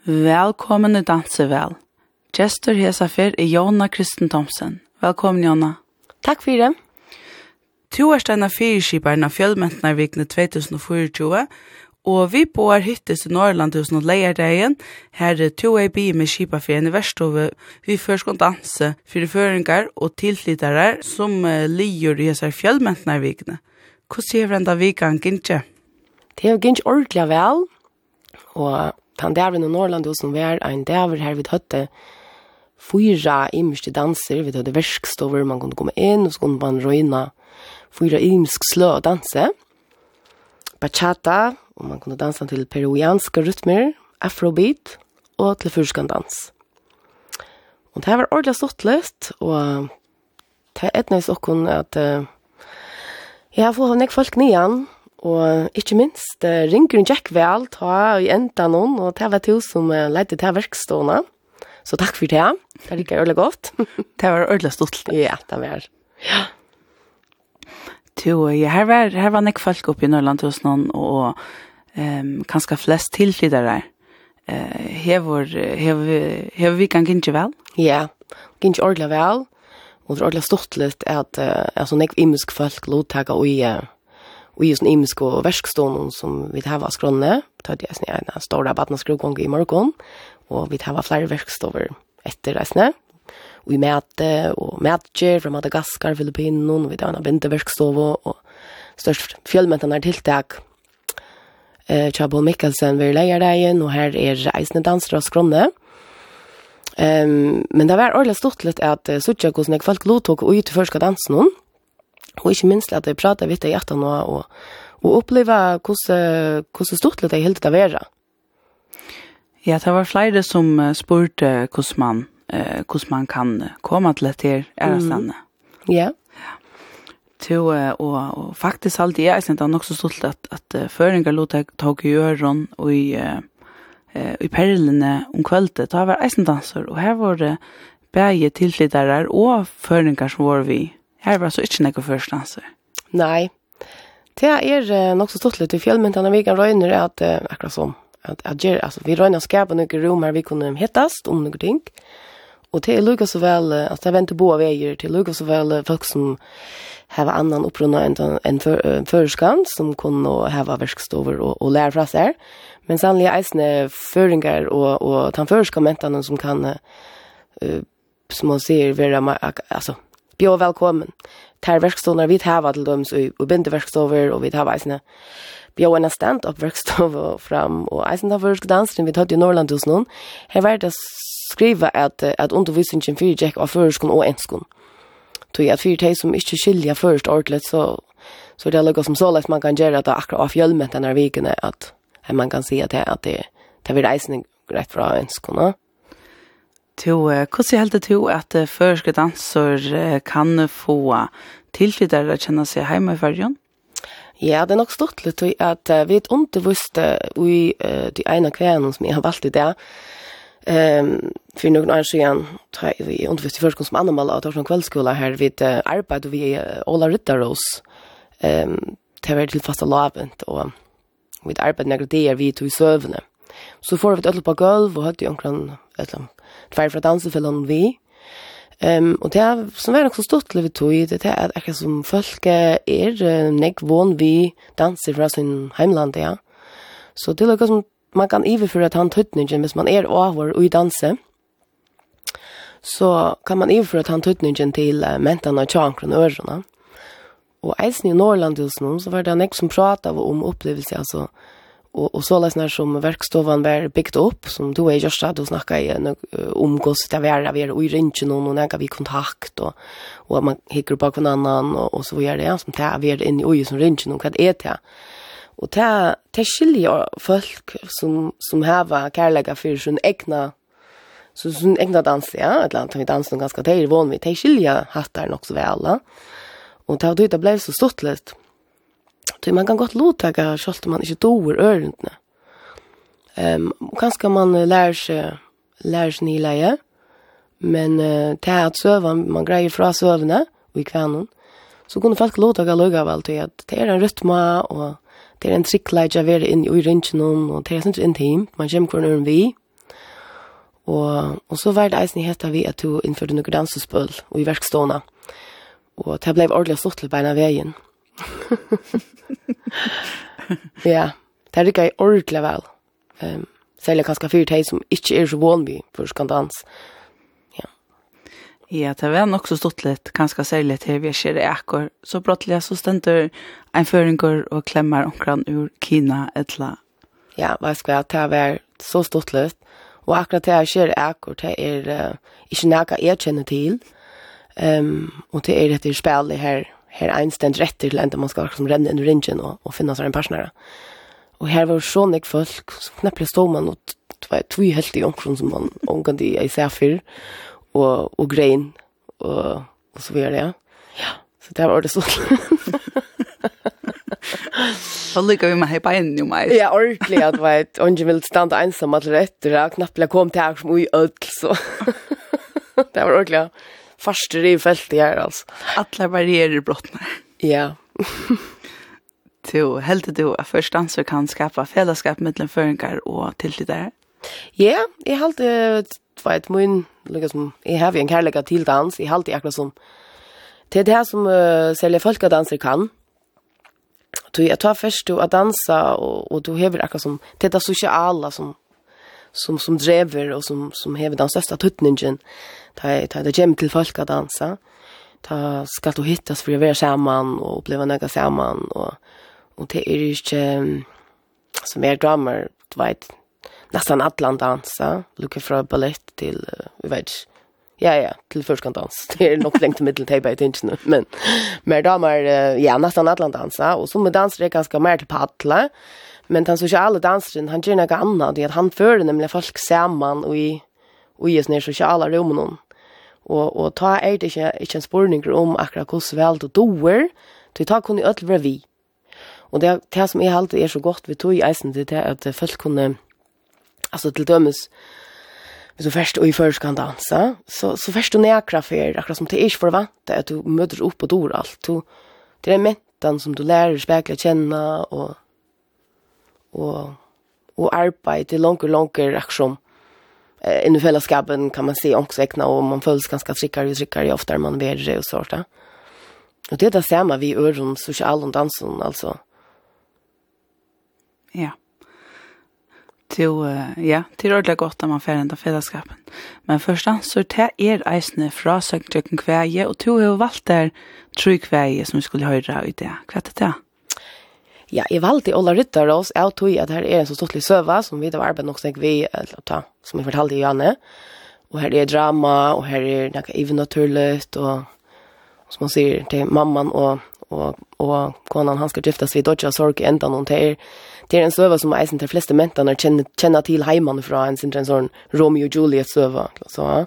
Velkommen i Dansevel. Gestor hesafer Jonna Kristen Thomsen. Velkommen, Jonna. Takk for det. Du er steina fyrskiparen av Fjellmentnarvikene 2024, og vi bor hyttes i Norrland hos Leierdagen. Her er 2AB med skipaferien i Verstove. Vi først danse for føringar og tilflyttere som lier i hesar Fjellmentnarvikene. Hvordan sier vi enda vikan gynnskje? Det er gynnskje ordentlig vel, og han dævren i Norrland hos en dæver her vi høtte 4 imske danser, vi hadde verkstover, man kunne komme inn, og så kunne man røyna 4 imsk slø og danse. Bachata, og man kunne danse til peruvianske rytmer, afrobeat, og til fyrskandans. Og det var ordentlig stått litt, og det er etnøys okken at jeg har fått nek folk nian, og ikke minst ringer Jack vel, ta i enda noen, og det var to som leide til verkstående. Så takk for det. Det gikk ordentlig godt. Det var ordentlig stort. Ja, det var. Ja. Her var nek folk oppe i Norrland hos noen, og kanskje flest tilflyttere. Hever vi kan gynnskje vel? Ja, gynnskje ordentlig vel. Og det er ordentlig stort litt at nek imisk folk lovtaker og i sånn imisk og verskstående som vi har skrånne. Det er en stor badnaskrugong i morgen, og vi har flere verkstover etter reisene. Og i mæte og mætjer fra Madagaskar, Filippinen, og vi har en vinterverkstove, og størst fjellmentene tiltak. Tjabol Mikkelsen vil leie deg, og her er reisende dansere og skrånne. Men det var ordentlig stort litt at suttje hvordan folk lovtok og ut til første dansen noen. Og ikke minst at jeg prater vidt i hjertet nå, og oppleve hvordan stort litt jeg helt det være. Ja, det var flere som spurte hvordan man kan komme til det her ærestene. Ja. Og faktisk alltid jeg synes det er nok så stort at føringer lot jeg tog i øren og i perlene om kveldet. Det var eisendanser, og her var det begge tilflyttere og føringer som var vi. Her var så ikke noe førstanser. Nei. Det er nok så stort litt i fjellmyntene vi kan røyne at akkurat som vi røyner skapet noen rom her vi kunne hittast om noen ting. Og det er lukket så vel at det venter på veier til lukket så vel folk som har annan opprunnet enn førskan som kunne ha verkstover og lære fra seg. Men sannelig eisende føringer og den førskamentene som kan som man sier være bjør velkommen. Ter verkstover vi har til dem og binder verkstover og vi har eisende bjør en stand-up verkstover fram og eisende av førske dansen vi tatt i Norrland hos noen. Her var det skriva at undervisningen for Jack av førskon og enskon. Så at for de som ikke skiljer først ordentlig, så er det lukket som så lett man kan gjøre at akkurat av fjellmet denne vikene, at man kan si at det vil reisning rett fra enskon. Hvordan er det til at førske danser kan få tilflyttere å kjenne seg hjemme i fargen? Ja, det er nok stort litt at vi underviste i de ene kvennen som jeg har valgt i det, for noen år siden vi underviste i førskolen som annemål av Torsson kveldskola her vi arbeidet vi Ola Ryttarås til å være til fasta lavent og vi arbeidet nægget det vi tog i søvende så får vi et ødel på gulv og høyde i omkring tvær fra dansefellene vi og det som er nok så stort vi tog det er akkurat som folk nek vån vi danser fra sin heimland ja. Så det er noe som man kan iverføre han tøtningen hvis man over og i danse så kan man iverføre han tøtningen til mentene og tjankren og ørene og eisen i Norrland så var det en som pratet om opplevelse altså, og så løsner som verkstoven var bygd opp som du er gjørst du snakket om hvordan det var og i ringen og nægget vi kontakt og man hikker bak en annan og så gjør det ja, som det er inn i som ringen og hva det til og det skiljer folk som har kærlega for sin egna dans, ja, et eller annet vi danser ganske det vanlig, det skiljer hattar nok så vel, og det ble så stort litt. Så man kan godt lottake selv om man ikke doer ørendene. Kanskje man lærer seg nyleie, men det at søven, man greier fra søvene og i kvennen, så kunne folk lottake lukkevel til at det er en rytme og det er en trikkleid jeg være inn i ringen, og det er sånn intimt. Man kommer hvor nøren vi. Og så var det eisen heta vi at du innførte noen dansespøl og i verkstående. Og det ble ordentlig stått til beina veien. Ja, det er ikke ordentlig vel. Særlig kanskje fyrt hei som ikke så vanlig for skandans. Ja, det var nok så stått litt, kanskje særlig til vi kjører ekkor. Så brottelig så stender en føringer og klemmer omkring ur Kina etla. Ja, vet du hva, det var så stått litt. Og akkurat det jeg kjører ekkor, det ikke noe jeg kjenner til. Og det dette spillet her einstemt retter til enda man skal som renne inn i ringen og finne seg en personer. Og her var sånne folk, så knapt stod man og det var to helt i omkring som man omgang de i seg før. Og grein og så videre, ja. Ja, så det var det så. Så lykker vi med hei beinen jo meg. Ja, ordentlig at vet, om jeg vil stande ensam til etter, jeg knapt ville komme til her som ui ødel, så. Det var ordentlig, ja. Første rivfeltet her, altså. Alle barrierer brottene. Ja. Du, helt du at først danser kan skapa fellesskap mellom føringer og tiltidere? Ja, jeg halte vet min liksom jag har en kärlek till dans. Jag alltid akkurat som det det som säljer folkdanser kan. Jag tar först att dansa och du har akkurat som det sociala som driver och som har den största tutningen. Ta det gem till folkdansa. Ta ska du hittas för att vara samman och uppleva något samman och det inte som drummer, du vet nästan Atlantansa, lukar från ballett till ja, till förskandans. Det är nog längt medeltejpa i tinsen, men mer damer ja, nästan Atlantansa och som med danser är ganska mer till paddla, men den sociala dansaren han gör något annat, det att han för nämligen folk samman och i såna sociala rummen och ta det inte en spårning om akkurat hur väl du doer, du tar kunde öll vi. Och det som är alltid så gott vi tog i eisen det är att folk kunde alltså till dömes så först och i först kan dansa så först du näkra för akkurat som det är för vant att du möter upp och dor allt det är mentan som du lär spegla känna och arbete långt aktion i fällskapen kan man se också väckna och man följs ganska tryckare ofta man värre och sånt och det där samma vi öron social dansen alltså ja. Ja, det ordentlig godt at man får enda fellesskapen. Men først så det eisene fra Søgntjøkken kveie, og du har jo valgt der tru kveie som vi skulle høre i det. Hva det? Ja, jeg valgte Ola Ryttarås. Jeg tog at her en så stortlig søva, som vi har arbeidet nok snakk vi, som jeg fortalte i Janne. Og her drama, og her noe eventyrligt, og som man sier til mamman og konan han skal giftas vid Dodja Sorg enda noen til det en søva som eisen til fleste mentarna kjenner til heimann fra en sånn Romeo og Juliet søva. Så.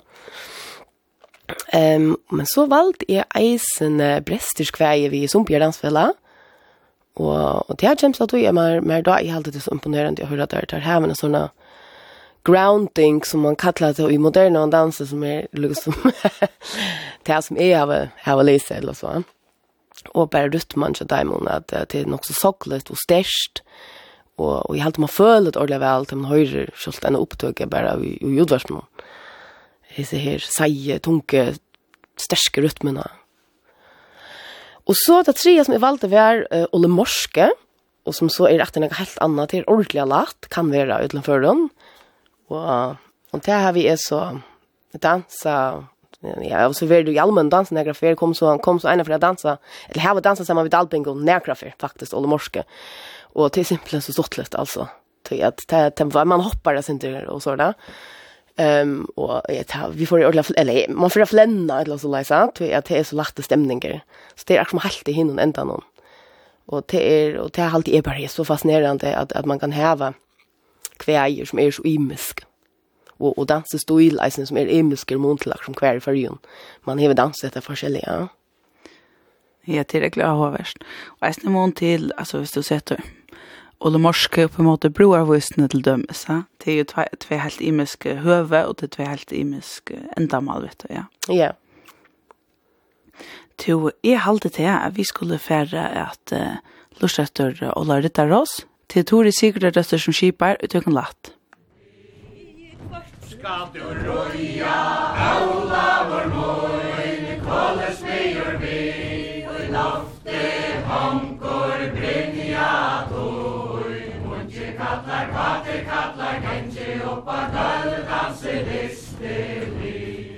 Men så valgte jeg eisen Bresterskveie vid Sumpjørdansfella. Og det kjemst at jeg mer da jeg alltid så imponerende å høre at det her med sånne grounding som man kallar det i moderna danser som liksom det som jag har läst eller så. Och bara rytmen så där man att det är nog så sakligt och stärkt och jag har man följt ordentligt väl till man höjer så en upptåg bara i ljudversionen. Det är här säger tunga stärska rytmerna. Och så det tre som jag valde var Olle Morske och som så är rätt något helt annat till ordentligt lätt kan vara utanför den. Och det har vi så dansa ja, så var det ju allmän dansa nägrafer kom så en för att dansa eller här var dansa samman med Dalbingo nägrafer faktiskt Olle Morske. Och till simpelt så stått alltså till att man hoppar det inte och så där. Och vi får eller man får flänna eller så läsa att det är så lätta stämningar. Så det är som helt i hinnan ända någon. Och det är alltid bara så fascinerande att man kan häva kväjer som är så imisk. Och dansestil eisen som är imisker montlagt som kvar i förrjun. Man har dansat det forskjelliga. Ja, tillräckligt avhåverst. Och eisen mån till, alltså hvis du sätter Olle Morske på en måte broarvistene til dømes. Det er jo två helt imiske høve, og det er två helt imiske endamal, vet du, ja. Ja. Så jeg halte til at vi skulle fære at lortsetter Ola Ryttarås til Tori Sigurd Røster som skipar ut økken latt. Skal du røya, Olavur moin, kolle smyr vi, og i lofte hongur brynja tui. Munchi kallar, kvate kallar, genji oppa gøll, danse listelig.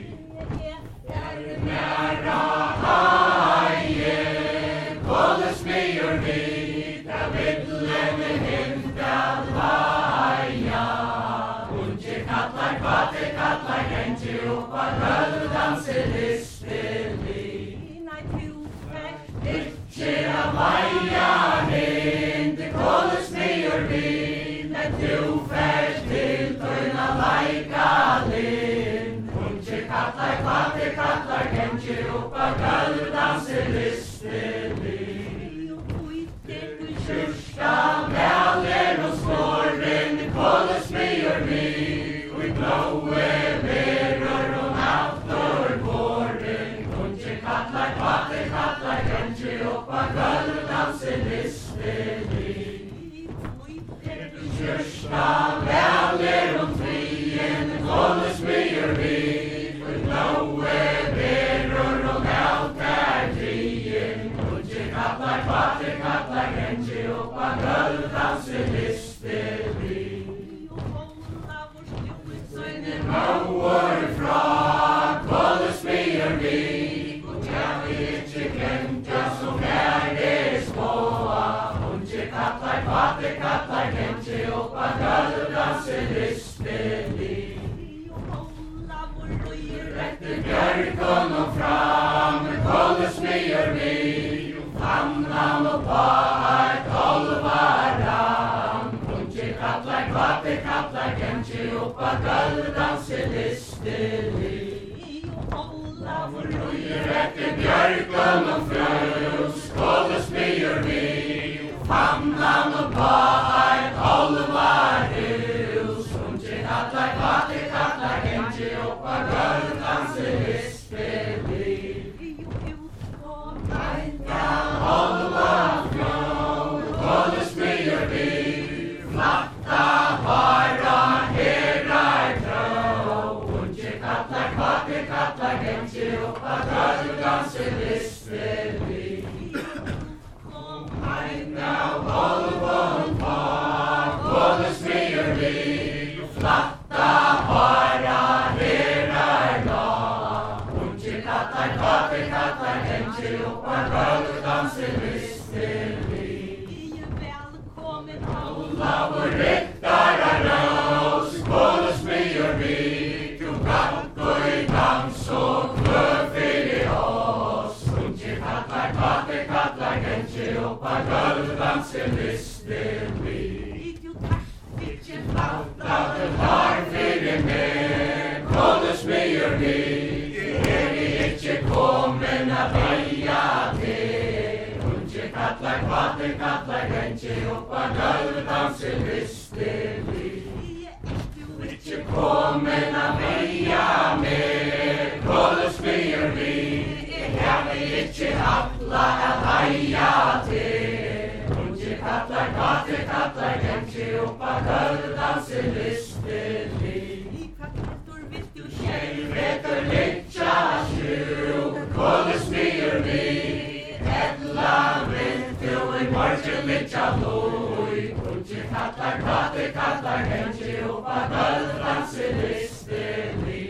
Næra haie, kolle smyr vi, da vidlen hinta laia. Munchi kallar, kvate kallar, genji oppa gøll, danse listelig. Ikke av leia hin, det kolle smyr vi, men du fær til tøyna leika linn. Munchi kallar, kvate kallar, genji oppa gøll, danse listelig. Kyrka mæler og skåren, kolle smyr vi, og i blåe verur og naftur våren. Munchi kallar, kvate kallar, genji oppa gøll, danse listelig. Kyrka mæler og trien, kolle smyr vi, og i blåe verur og naftur trien. Munchi kallar, kvate kallar, genji oppa gøll, danse listelig. Mauer fra, kolle smyr vi, og jeg vil ikke glemta som små. Munchi kallar, kvate kallar, genji oppa gøll, danse listelig. Etter bjørkon og fram, kolle smyr vi, famnan og par, tolvaran. Munchi kallar, kvate kallar, genji oppa gøll, danse listelig. Etter bjørkon og frus, kolle smyr vi, famnan og par, tolvarhus. Munchi kallar, kvate kallar, genji oppa gøll, danse listelig. Kolle smyr vi, flatta hara, herar trå. Munchi kallar, kvate kallar, genji oppa gøll, danse listelig. Holvon pa, kolle smyr vi, flatta hara, herar la. Munchi kallar, kvate kallar, genji oppa gøll, danse listelig. Olavur rittara rós, kolle smyr vi, du gakk og i dans og kløv fyrir oss. Munchi kallar, kvate kallar, genji oppa gøll, danse listelig. Flauta har fyrir meg, kolle smyr vi, ikke kommen a veia til. Munchi kallar, kvate kallar, genji oppa gøll, danse listelig. Ikke kommen a veia med, kolle smyr vi, jeg vil ikke atla a veia til. Munchi kallar, kvate kallar, genji oppa gøll, danse listelig. Jeg vetur litja sjuk, kolle smyr vi, etla vintu i morgen litja lui. Munchi kallar, kvate kallar, genji oppa gøll, danse listelig.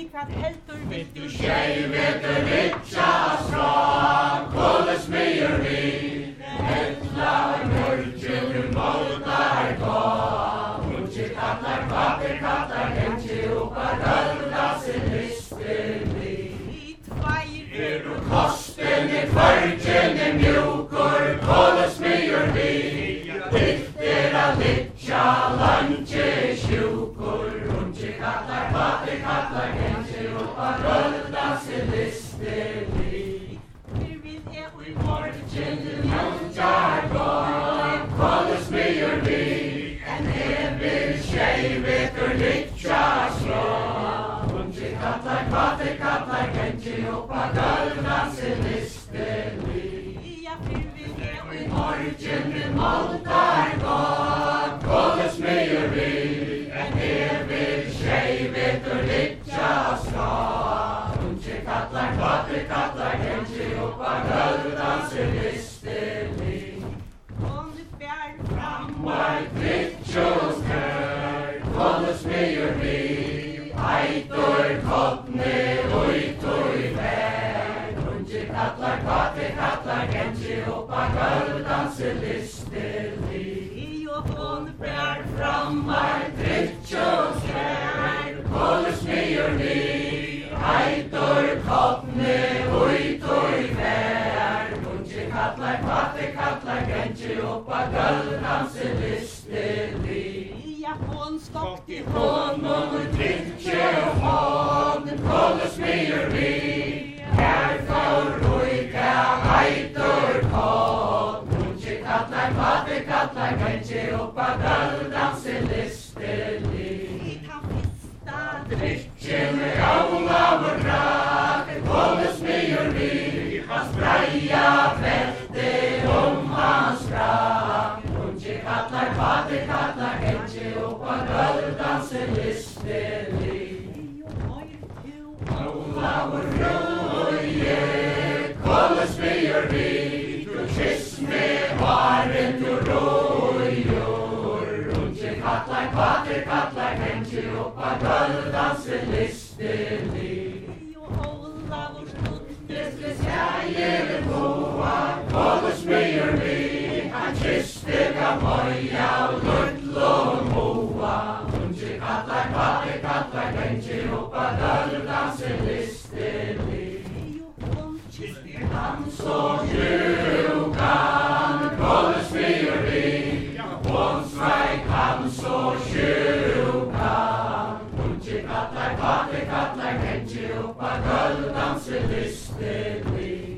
Jeg vetur litja strak, kolle smyr vi, etla i morgen i måltar gå. Munchi kallar, kvate kallar, genji oppa gøll, danse listelig. Kosten i kvargen i mjukur, kolle smyr vi, ditter a litja lanje sjukur. Munchi kallar, kvate kallar, genji oppa gøll, danse listelig. I morgen i måltar gå, kolle smyr vi, en vil tjej vetur litja slå. Munchi kallar, kvate kallar, genji oppa gøll, danse listelig. I morgen i måltar gå, kolle smyr vi, en vil tjej smiur vi, heitor kottne ut og i vær. Unge kallar, kvate kallar, gengi oppa gulv, danser listelig. I og hon bär frammar, trytj og skär, kolle smiur vi, heitor kottne ut og i vær. Unge kallar, kvate kallar, gengi oppa gulv, danser listelig. Hon stockt i honom och tryckte hon, kolle smiur vi, här får rojka, heitor kott. Unge kallar, kvate kallar, gengi oppa gulv, danser listelig. Han fista, tryckte med Olavur rak, kolle smiur vi, han spraja fälte hans rak. Unge kallar, kvate kallar, gengi oppa gulv, danser listelig. Olavur ruje, kolle smiur vi, du kyss med varen du rojor. Unge kallar, kvate kallar, gengi oppa gulv, danser listelig. Olavur stod, skjæger boa, kolle smiur vi, han kysste gamoja og luttlom moa. Unge kallar, kvate kallar, gengi oppa gulv, danser listelig. Han så sjukan, kolle smiur vi, hon sveik han så sjukan. Unge kallar, kvate kallar, gengi oppa gulv, danser listelig.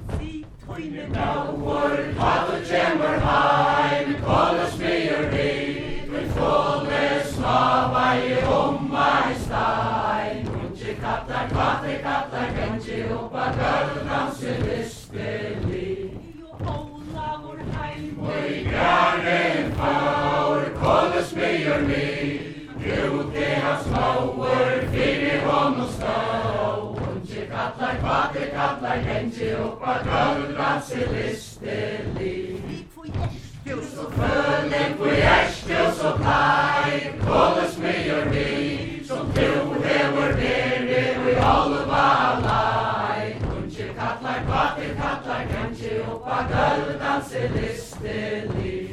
Vad du kjemmer heim, kolle smiur vi, du fulle snava i meg stein. Unge kallar, kvate kallar, gengi oppa gulv, danser listelig. Olavur heim, og i græren faur, kolle smiur vi, ute hans mauer, fyrir honom stå. Unge kallar, kvate kallar, gengi oppa gulv, danser listelig. Du så følgen, hvor du så plei, kolle smiur vi, som du hever veri i alva lei. Unge kallar, kvate kallar, gengi oppa gulv, danser listelig.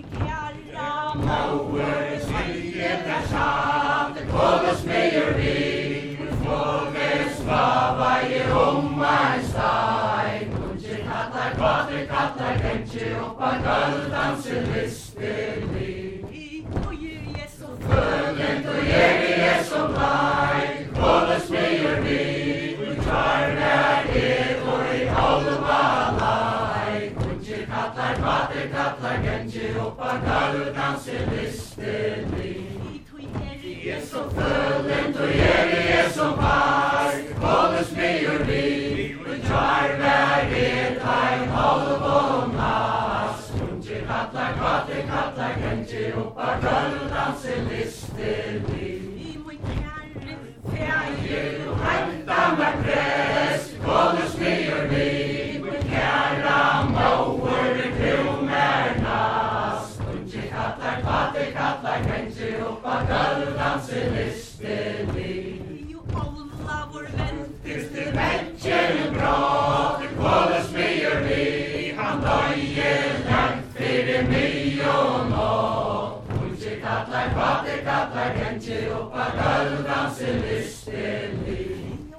Mauer, sviget satt, kolle smiur vi, fulle svava i meg stein. Unge kallar, kvate kallar, gengi oppa gulv, danser listelig. Følgen du jeg så blei, kolle smiur vi, klar vær og i alva lei. Unge kallar, kvate kallar, gengi oppa gulv, danser listelig. Så følgen du jeg så blei, kolle smiur vi, klar vær ein halv nas. Unge kallar, kvate kallar, gengi oppa gulv, danser listelig. Du henta meg prest, kolle smiur vi, kæra mauer, du mer nas. Unge kallar, kvate kallar, gengi oppa gulv, danser listelig. Hvis du vekkjer bråk, kolle smiur vi, han døye langt fyrir mig og nåt. Unge kallar, kvate kallar, gengi oppa gulv, danser listelig.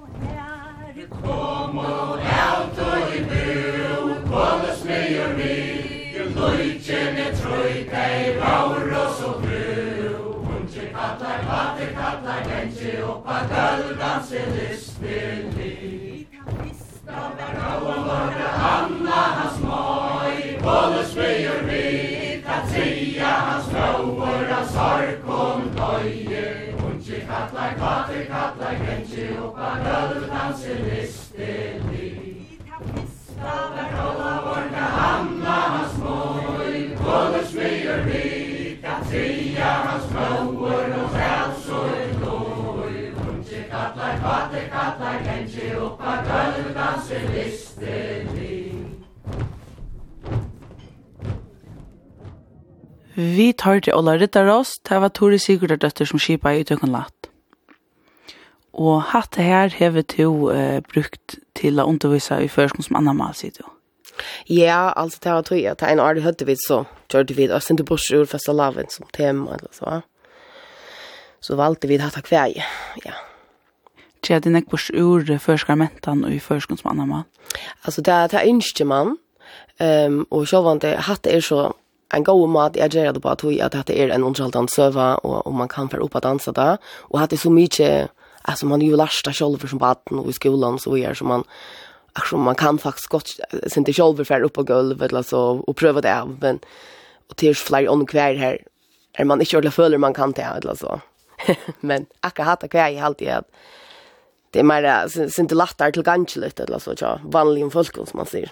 Kom og out og i bu, kolle smiur vi, lujtjene trojka i vauros og bru. Unge kallar, kvate kallar, gengi oppa gulv, danser listelig. Hanna hans moj, kolle smiur vi, Katria hans mauer, hans harkon døye. Unge kallar, kvate kallar, gengi oppa gulv, danser listelig. Hanna hans moj, kolle smiur vi, Katria hans mauer, hans helsor døy. Unge kallar, kvate kallar, gengi oppa gulv, danser listelig. Vi tar til Ola Riddarås, det var Tore Sigurdardøtter som skipa i Tøkkenlatt. Og hatt det her hever du brukt til å undervisa i førskolen som annan mal, sier du? Ja, altså det var tog at en år høtte vi så gjorde vi og sendte bort ur festilaven som tema eller så. Så valgte vi dette kvæg, ja. Tja, det nekk bort ur førskarmentan og i førskolen som annan mal? Altså det er ønsker man, og sjåvande hatt det så en god mat jeg gjør det på at det er en underholdende søva og man kan få opp å danse da, og hatt det så mye, alltså man ju lärsta själv som baden och i skolan så är som man kan faktiskt gott sen till själv för upp på golvet eller så och pröva det men och till fly on kvar här är man inte ordentligt följer man kan det eller så men akka hata kvar i alltid att det är mer sen till lattar till ganska lite eller så ja vanliga folk som man säger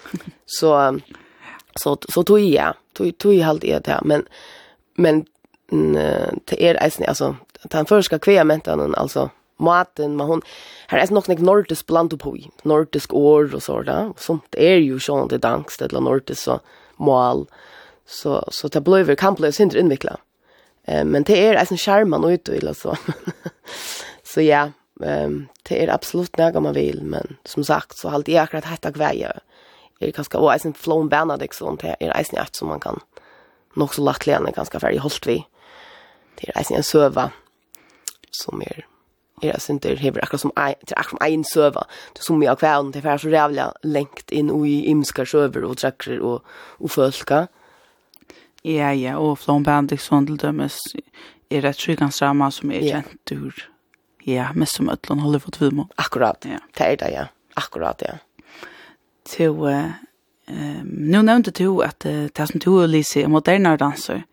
så tog jag alltid det men det är alltså den första kvämentan alltså maten men hon här är nog nordisk bland på nordisk år och så där sånt är ju sånt det dankst eller nordisk så mål så det blir komplex inte inveckla men det är en charman ut eller så så ja det är absolut när man vill men som sagt så alltid är akkurat hetta kväja är ganska och en flown Benedict sånt här är det som man kan nog så lätt lära ganska färdig hållt vi det är en söva som är inte hever akkurat som en söva det som jag kväll det är så jävla längt in i imska söver och tracker och fölka ja och från Benedict sånt till dömes är det trygans drama som är känt ur ja mest som ötlon Hollywood film akkurat ja det är det ja akkurat ja till nu nämnde du att det som du Lise moderna danser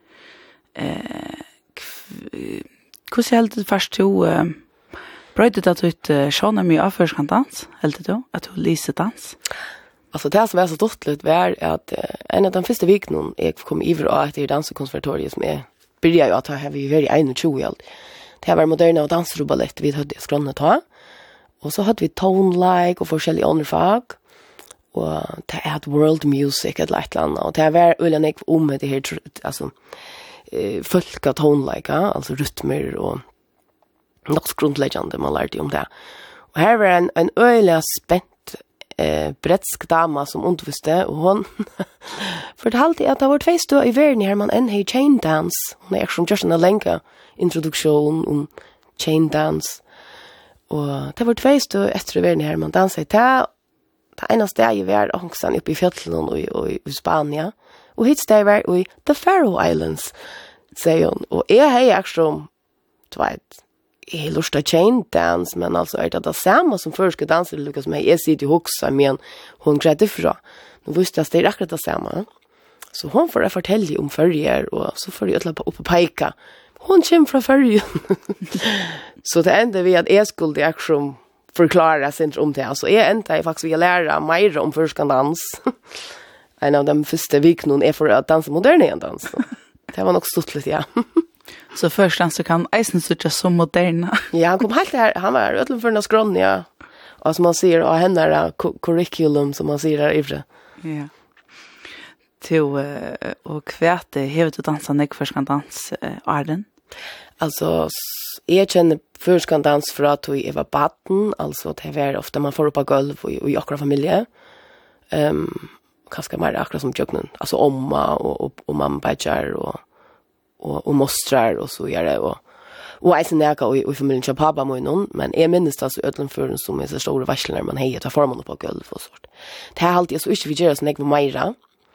hur ser det först till brödet att du sjöna mig av förskandans helt då att du Lise dans alltså det som är så stort var att en av de första veckorna jag kom i för att det danskonservatoriet som är började jag att ha vi very 21 helt det var moderna och dans och ballett vi hade skronnet ta och så hade vi tone like och forskjellige andra fag och det är world music ett lättland och det var öllan om det här alltså folka tone like alltså rytmer och något grundläggande man lärde om det. Och här var en öliga spänt bretsk dama som undervisste och hon fortalte att det var 2 stå i världen här man än chain dance. Hon är som just en länka introduktion om chain dance. Och det var 2 stå efter världen här man dansade det ena steg var också uppe i fjällen och i Spanien. Och hit steg var i the Faroe Islands säger hon. Och jag har också jag lustar chain dance men alltså är det samma som förska danser Lucas med jag sitter ju också men hon grädde för nu visste jag att det är akkurat det samma så hon får fortälja om förger och så får jag upp på peka hon kommer från förger så det enda vi att jag skulle action förklara sig om det alltså är inte jag faktiskt vill lära mer om förska dans en av de första veckorna är för att dansa modern dans det var nog stort lite ja så först så kan eisen sucha som moderna. Ja, han kom helt här, han var utanför för några skronja. Och som man ser och henne curriculum som man ser där ifrån. Ja. Till och kväte hevet du dansa nek förskandans Arden. Alltså jag känner förskandans för att jag var baden, alltså det är ofta man får upp på golv och i akkurat familje. Kanske mer akkurat som jöknen, alltså omma och mamma bätjar och mostrar och så gör det och eisen näka och familjen kör pappa med någon men är minst alltså utanför som är så stora varslar man hejer ta formen på golv och sånt. Det är alltid så inte vi gör så näck med Maira.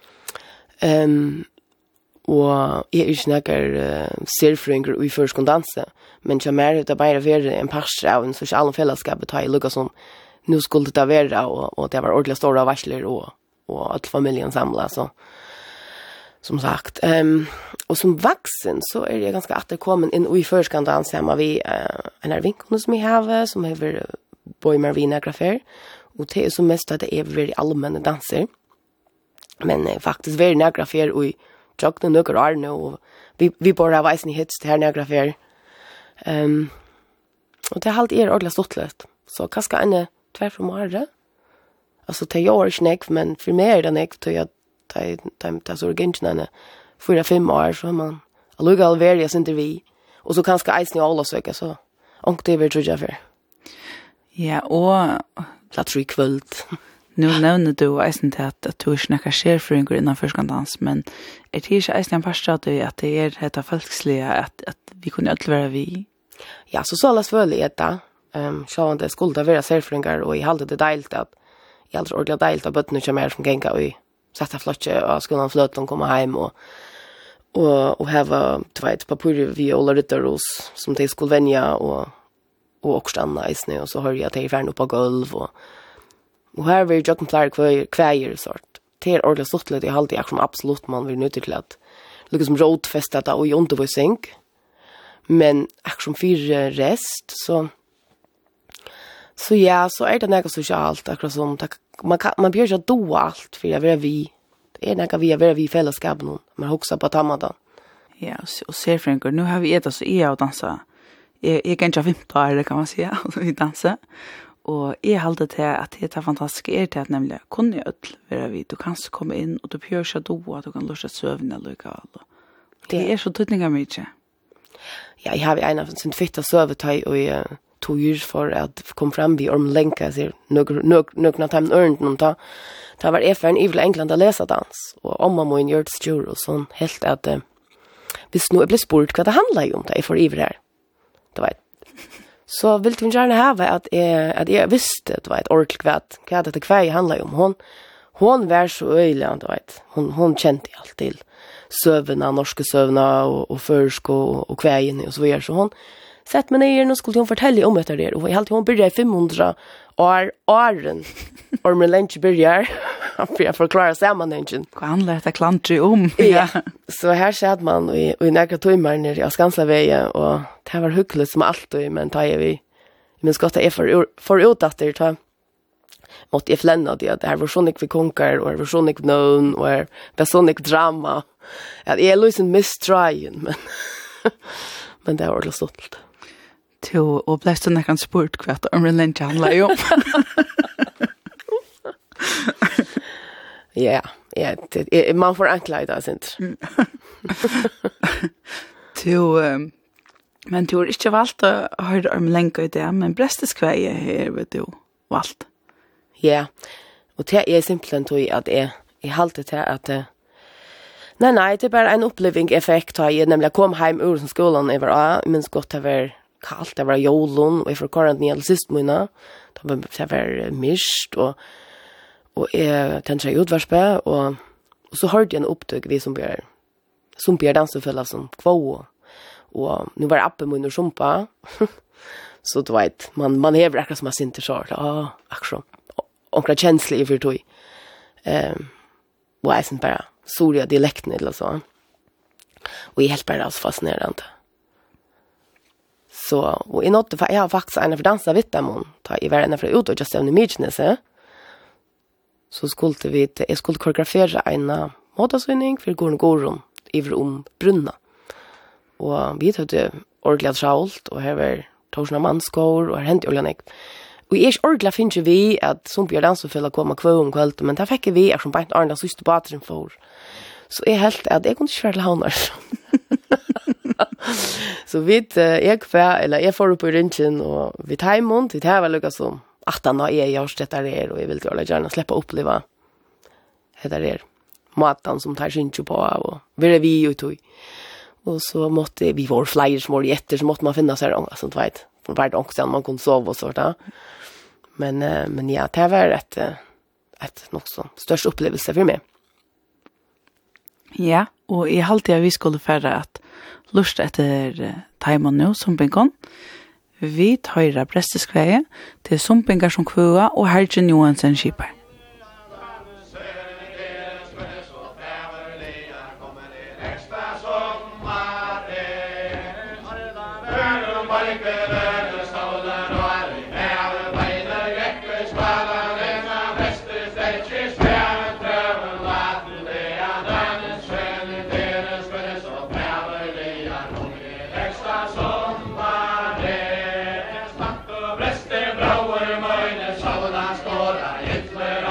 Och jag är snackar serfringer i förskondans men jag mer det bara vara en pastor av en social fällskap ta i lugga som nu skulle det vara och det var ordentligt stora varslar och att familjen samlas så som sagt och som vuxen så är det ganska återkommen in i förskandans hemma vi en vinkon som vi har som heter Boy Marvina Graffer och det är som mest att det är väldigt allmänna danser men faktiskt väldigt nagrafer och jag några år nu och vi bara har visat hits till här nagrafer och det har alltid ordentligt stått lätt så kanske en 2 från morgon alltså till jag är snäck men för mig är det näck till jag ta så urgentna 4-5 år så har man alluga alverias inte vi. Och så kanske eisen i alla söka så. Och det vill tror jag för. Ja, och Plats i kväll. nu nevner du eisen til at du ikke snakker skjerføringer innenfor skandans, men det ikke eisen en parstrat at det dette folkslige at vi kunne alt være vi? Ja, så alla svölig är det. Så det skulle vara skjerføringer och I halde det deilt at I aldrig ordentligt deilt att bötterna kommer som gänga och sätta flotje och skolan flöt och komma hem och hava tveit papur vi alla ryttaros som de skulle vänja och stanna i snö och så hör jag att det är färn upp på golv och här vill jag flera kväger sort. Det är ordentligt stort lite I halde jag som absolut man vill nytta till att liksom rådfästa det och I undervisning. Men som för rest så ja, så är det något socialt akkurat som man blir ju då allt för jag vill vi. Det är något vi är vi fällskap nu. Man huxar på tamada. Ja, och ser Frank, nu har vi ett så är och dansa. Jag kan inte 15 år kan man säga, vi dansar. Och jag håller till att det är fantastiskt är det att nämligen kunna jag vara vi. Du kan komma in och du behöver inte då att du kan lösa sövna lika. Det är så tydliga mycket. Ja, jag har en av sin fitta sövetøy och tog ju för att kom fram vi länka sig några time earned någon ta. Det var FN i England att läsa dans och om man måste göra det och sån helt att hvis nu blir spurt vad det handlar om det för iver här. Det var så vill du gärna ha att jag visste det var ett ordentligt vad det kväg handlar om. Hon var så öjlig vet. Hon kände allt till sövna, norska sövna och försk och kvägen och så vidare så hon sett mig ner och skulle hon fortälja om det där och jag hon började 500 åren och med lunch börjar för jag förklarar sammanhangen. Vad handlar det klantry om? Ja. Så här satt man i några timmar ner I Skanslavägen och det var hyggligt som alltid men tar vi men ska ta för utåt ta måste jag flänna det här var sånik vi konkar och var sånik known och var sånik drama. Ja, jag är liksom misstryen men det var det stolt. Och bläst när kan sport kvart om relent handlar ju om. Ja, man får ankla sånt. Men du har inte valt att höra om länka I det, men brästeskväge här vet du valt. Ja, och det är simpelthen tog att jag halte till att nej, det är bara en uppleving-effekt har jag nämligen kom hem ur skolan över men gott det var kallt, det var jolon och för karantän sist månad. Det var mist och tänkte jag utvarspe och så hörde jag en upptök vi som blir dansfälla som kvå och nu var appen mun och sumpa så du vet man häver akkurat som man synte så akkurat och känslig I för tog och jag sen bara Soria dialekten eller så och jag helt bara så fascinerande så och I något för jag har faktiskt en för dansa vitt där ta I världen för ut och just en image så skulle jag skulle koreografera en motasvinning för gården över brunna och vi hade ordentligt schault och här var torsna manskor och här hände oljanek och jag ordentligt finns vi att som blir dans och fälla komma kvå kvällt men där fick vi som bara andra sista batterin för så är helt att jag kunde köra lanar så vet jag får upp I ringen och vi tar imont det här var lukas som 18 år jag har stött där och jag vill gärna släppa uppleva det där maten som tar sin på och vi ut och så måste vi vår flyer små jätter så måste man finna sig alltså inte vet från vart också man kunde sova och sådär men ja det var ett något så störst upplevelse för mig. Ja, och I alltid vi skulle färra att lusta efter timon nu som benkon. Vi tar brästeskväge till sumpingar som kvua och Hergen Johansen skipar. Breste brauer meine Sauna stora, jetzt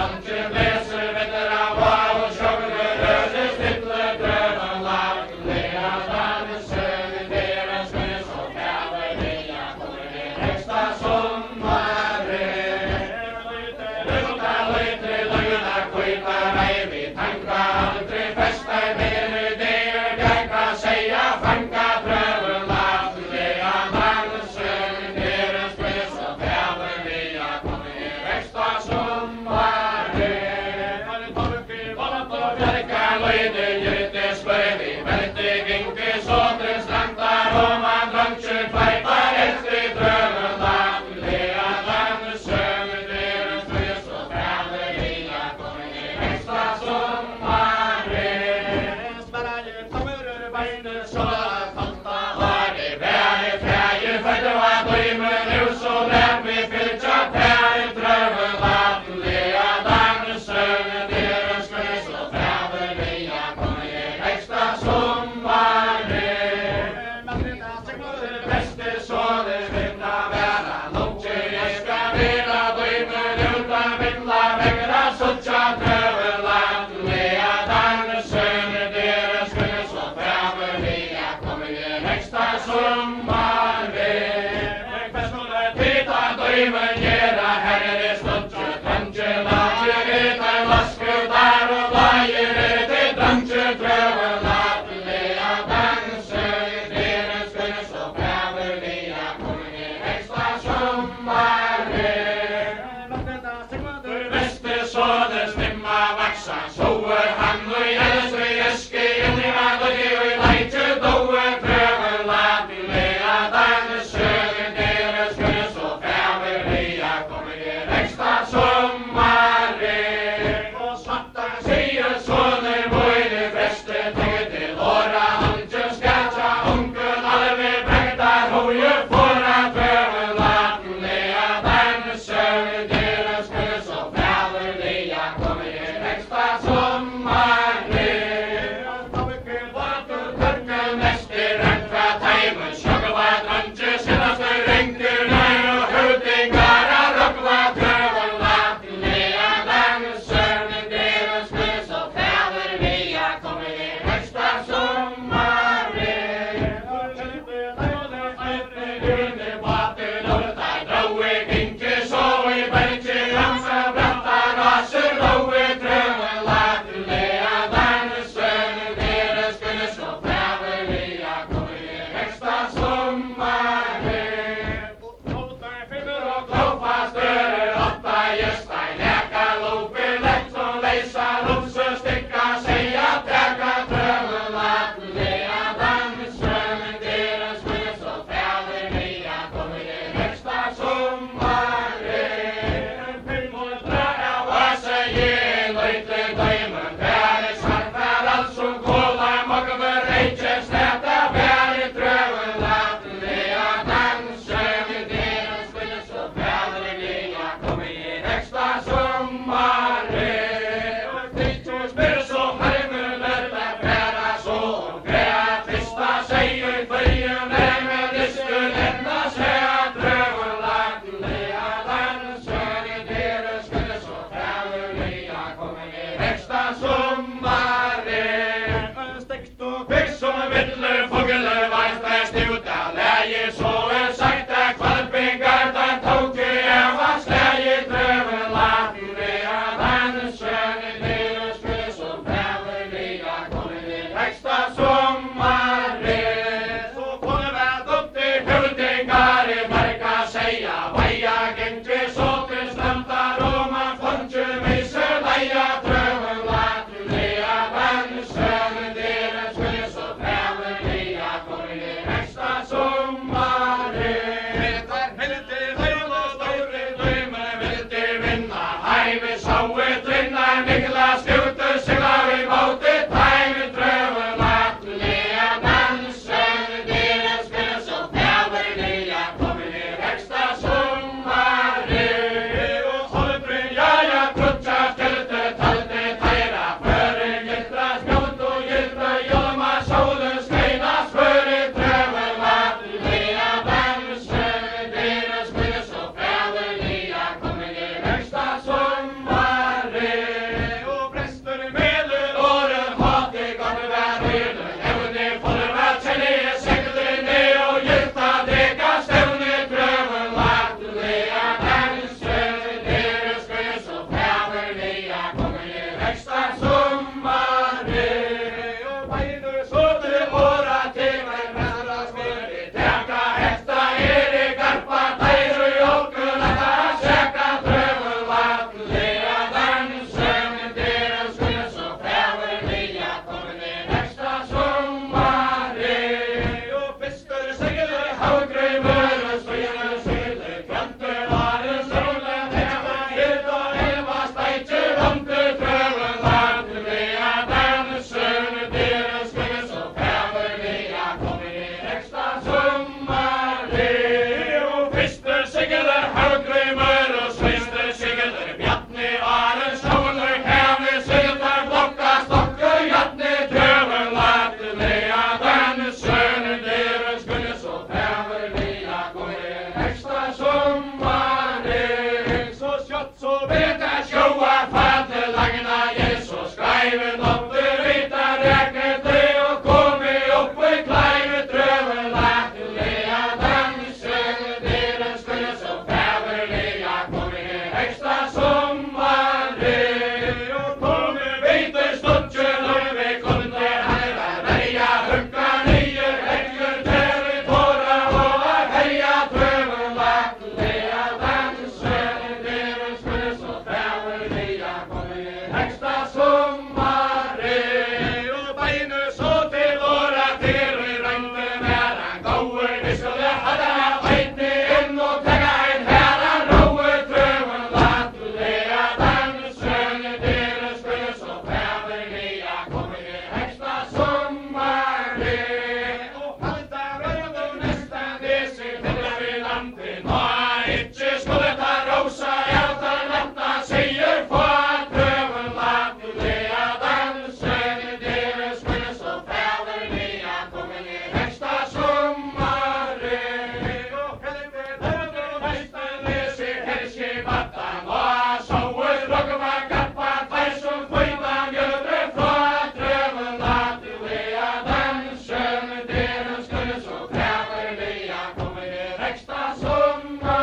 Extra summa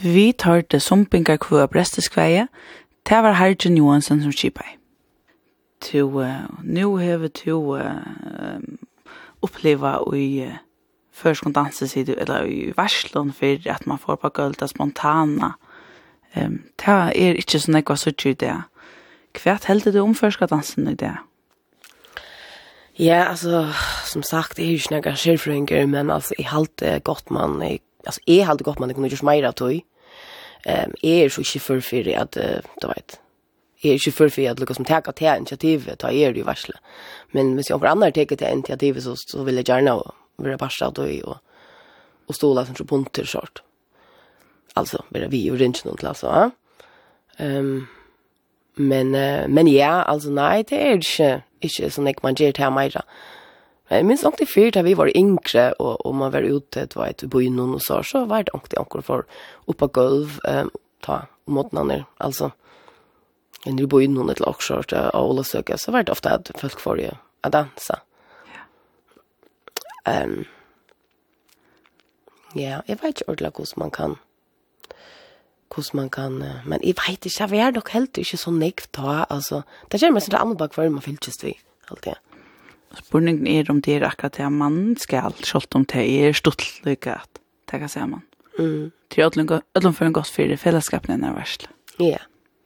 Vi tar det sumpingar kvua Bresteskveie, det var Harjen Johansen som skipai. Nu har du uppleva i førskon dansesidu, eller i varslån for at man får på gulda spontana. Det er ikke så nekva suttje i det. Hva heldte du om førskon dansen i det? Ja, altså, som sagt, jeg er ikke nekka skjerfrøyngar, men altså, jeg halte godt man, jeg kunne gjøre meira av tog. Jeg er så ikke for at, du vet, jeg er ikke for at lukka som teka til initiativet, da er det jo varsle. Men hvis jeg for andre teker til initiativet, så vil jeg gjerne være parsa av tog og stola som punter sort. Altså, være vi og rinsk noen til, altså. Men ja, altså, nei, det er ikke sånn at man gjør til meira. Jeg minns ångte fyrt da vi var yngre, og man var ute, du vet, i byen og så var det ångte anker for oppa gulv, ta måtene, altså, i byen og til Oxford og Ålesøke, så var det ofte at folk får jo å dansa. Ja, jeg vet ikke ordentlig hvordan man kan, men jeg vet ikke, jeg er nok helt ikke så nekv ta, altså, det gjør meg sånn til andre bak hver man fylltjest vi, alltid. Spurningen er om det er akkurat det man skal, selv om det er stortlykke at det kan se man. Det er ødelen for en godt for fellesskapen enn er versle. Ja.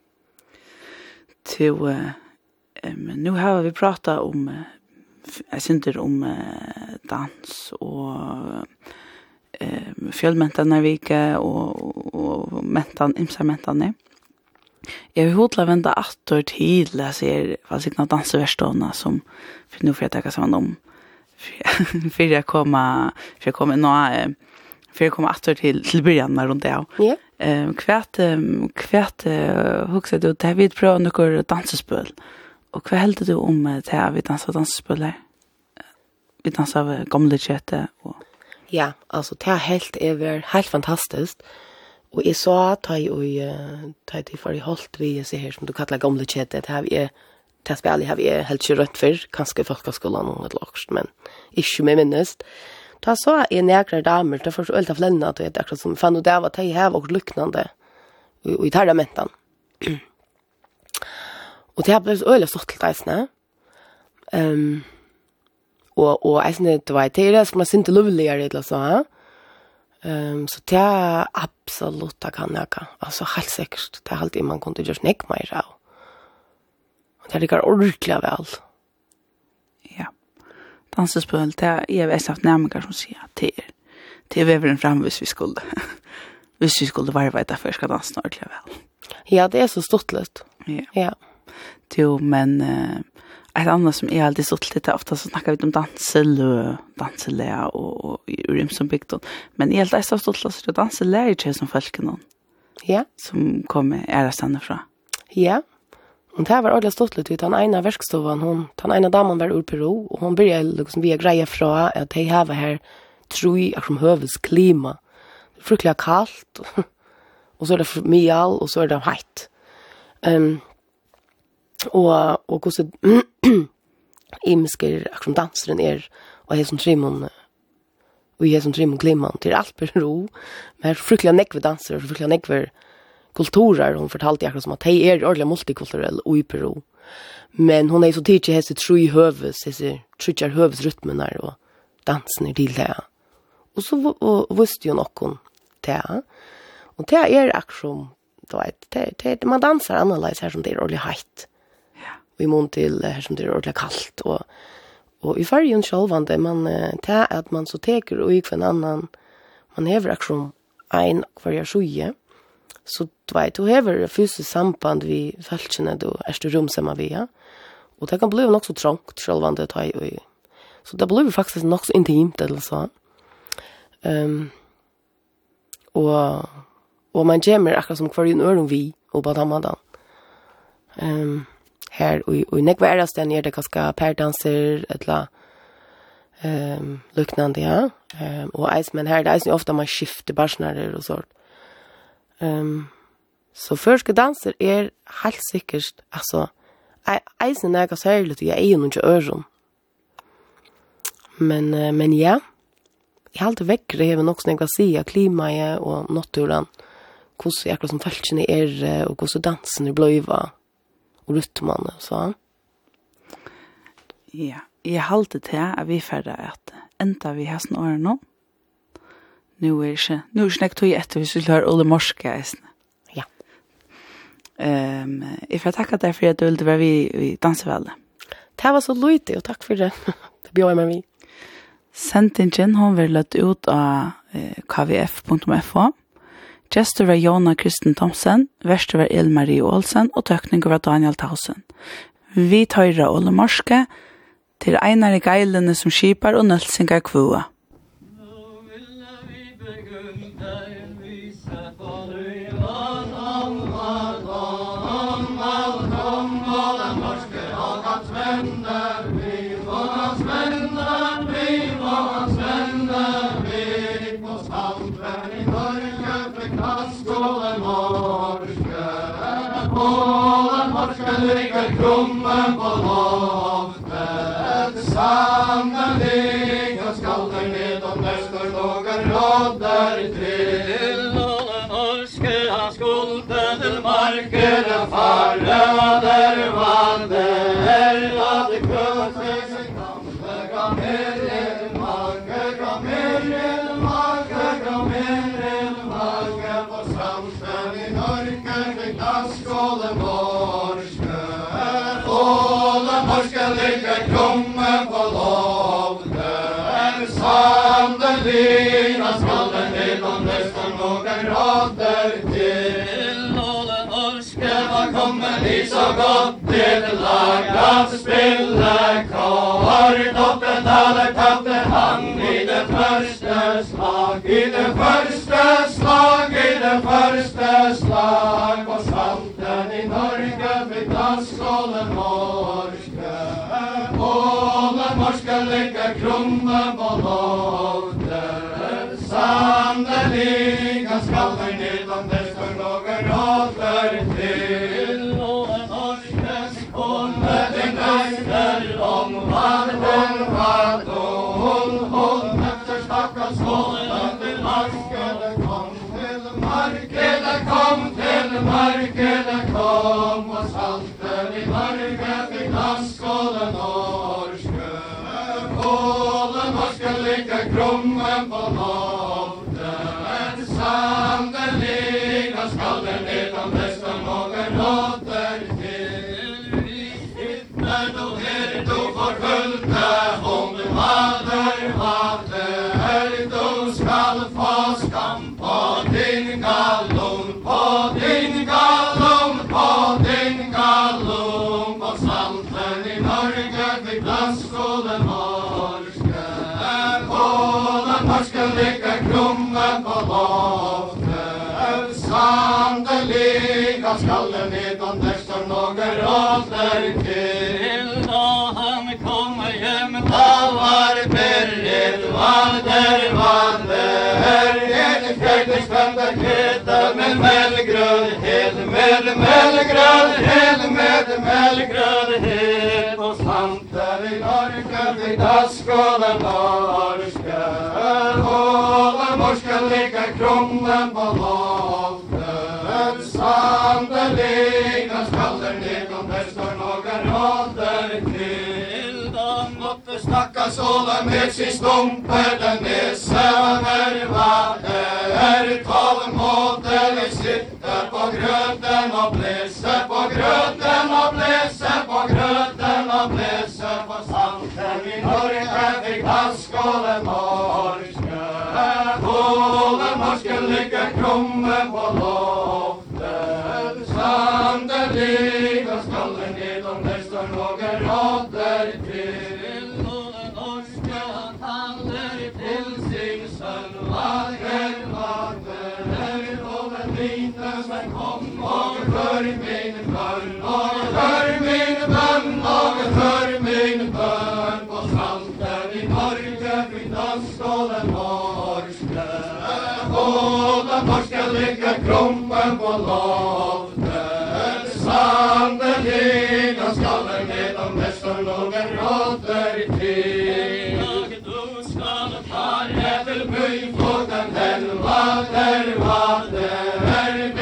Nu har vi pratat om, jeg synder om dans og fjellmentene vike og imsa-mentene. Jeg vil hodla venda atter til, jeg ser hva sikna danseverstående som nu for jeg tenker sammen om for jeg kommer atter til byrjan rundt det. Ja. Kvært hugsa du det vi prøver noen dansespøl. Og hva heldte du om det vi danser dansespøl her? Vi danser gamle kjøte og Ja, altså, det helt fantastisk. Og jeg så at jeg for i holdt vi ser her, som du kallar gamle kjete, det spillet har vi helt ikke rønt for, kanskje i folkeskolen og et lakst, men ikke med minnest. Da så jeg nekre damer, det var så ølt av flennene, at det akkurat som fann ut det var at jeg har vært lyknande i tarramentan. Og det har blitt så øyelig stått til deisene. Og jeg synes det var det som jeg synes lovligere eller så, så det er absolutt det kan jeg ikke. Altså helt sikkert, det er alltid man kunne gjøre snakk mer av. Og det ligger ordentlig vel. Ja, dansespøl, det er jeg haft nærmere som sier at det er veveren frem hvis vi skulle varve etter før skal danse ordentlig vel. Ja, det er så stort litt. Ja. Men ett annat som är alltid stått lite ofta så snackar vi om danselä och urim som byggt. Men helt är så stått så danselä är som folk någon. Ja, som kommer ära stanna fra. Ja. Och det var ordentligt stått lite utan ena verkstovan den ena damen var ur Peru och hon började liksom via grejer fra att de har här tror som hövels klima. Det är fruktansvärt kallt och så är det mjall och så är det hett. Og hvordan imsker akkurat danseren og jeg som trimon kliman til alt per ro men fruktelige nekve dansere fruktelige nekve kulturer hun fortalte akkurat som at de ordentlig multikulturell og i Peru men hun så tidlig hese tro i høves hese trutjar høvesrytmener og dansen til det og så visste jo noen det og det akkurat det man dansar annerledes her som det ordentlig heit vi mån til her som det ordentlig kallt og i fargen självande man det at man så teker og gikk for en annan man hever akkurat en hver sjuje så du hever fysisk samband vi fältkene du du rum sammen vi og det kan bli nok så trångt självande så det blir faktisk nok så intimt eller så og man kommer akkurat som hver en øren vi og på dammadan her og i nekva ærasten det ganske pærdanser eller luknande ja og men her det er ofta man skifter barsnarer og sånt så førske danser helt sikkert altså eisen er ganske særlig jeg er jo ikke øren men ja jeg har alltid vekkere jeg vil nok snakke si klimaet og naturen hvordan akkurat som falskene og hvordan dansen bløyva og rytmene og så. Ja, jeg halte til at vi ferdig at enda vi har sånne årene nå. Nå er ikke tog etter hvis vi klarer Ole Morske. Ja. Jeg får takke deg for at du ville være vi danseveldet. Det var så løytig, og takk for det. Det bjør jeg med vi. Sendingen hun vil løtt ut av kvf.fo. Gestor var Jona Kristen Thomsen, verster var Marie Olsen og tøkninger var Daniel Tausen. Vi tøyre Ole Morske til einare geilene som skipar og nølsingar kvua. Ligger krummen på loftet, sannelig, og skalder ned og nøster noen rådder til. Nålen norske har skulden til markere fare, og der vandrer, og det krøter seg kampe, kom her i mage, kom her i mage, kom her i mage, på samsten i Norge, til klasskålen vår. Ligger krummen på loftet, sannelig, og skalden ned og nøster noen rådder til. Nålen norske var kommet i så godt til lag at spille kort, og den taler tappte han i det første slag, i det første slag, i det første slag, på salten i Norge fikk danskålen morske. Ålen morske ligger krummen på loftet, sannelig, han skalder ned om det står noen rådder til. Ålen morske skåne til nøyder om varden var dål, hold efter stakkars hålen til markedet kom til markedet kom til markedet kom, og salten i Norge fikk danskålen norske. Ålen morske ligger krummen på loftet, sannelig, og skalder ned om det står noen rådder til. Vi sitter nå her, du forfølgte, om du vader, du skal få skam på din gallon, på din gallon, på din gallon, på salten i Norge fikk danskålen morske. Ålen morske ligger krummen på loftet, sannelig, han skalder ned om det står noen rådder til. Da han kommer hjem, da var beredd, vandrer, hele fjellingspender kete, med melgrød, hele med melgrød, hele med melgrød, hele på santer i Norge, fikk danskålen norske. Ålen morske ligger krummen på loftet, sannelig, han skalder ned om det står noen rådder til. Da måtte stakkars Ålen med sin stumpe, den nese og nervater, tålmodig sitter på grøten og blæser på grøten og blæser på grøten og blæser på santen i Norge fikk danskålen morske. Ålen morske ligger krummen på loftet, sannelig, og skalder ned om det står noen rådder til. Ålen norske han taler til sin sønn, vager, Ålen mine som kom, og hør mine bønn, og hør mine bønn, og hør mine bønn, på salten i Norge fikk danskålen morske. Ålen morske ligger krummen på loftet, sannelig, han skalder ned om det står noen rådder til. Du skal fare til byflåten, den vader,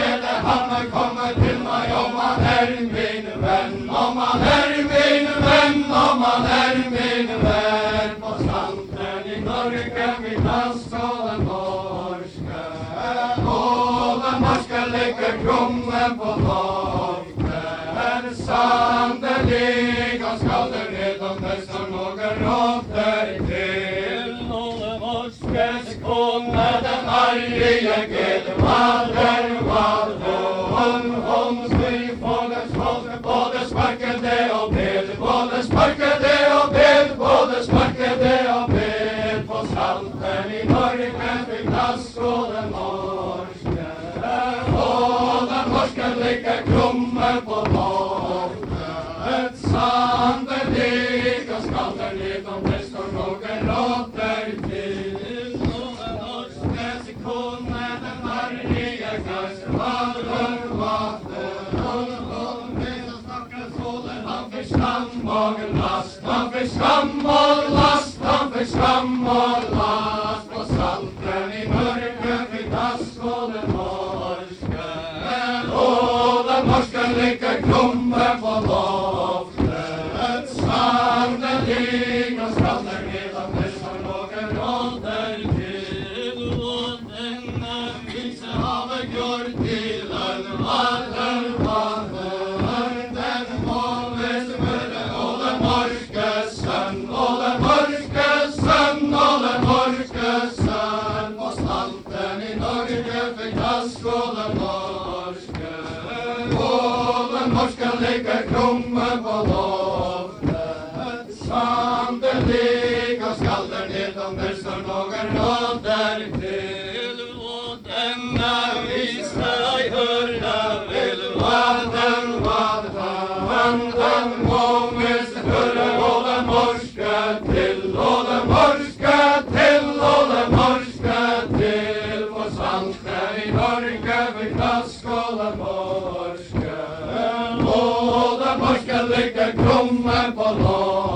Ligger krummen på lov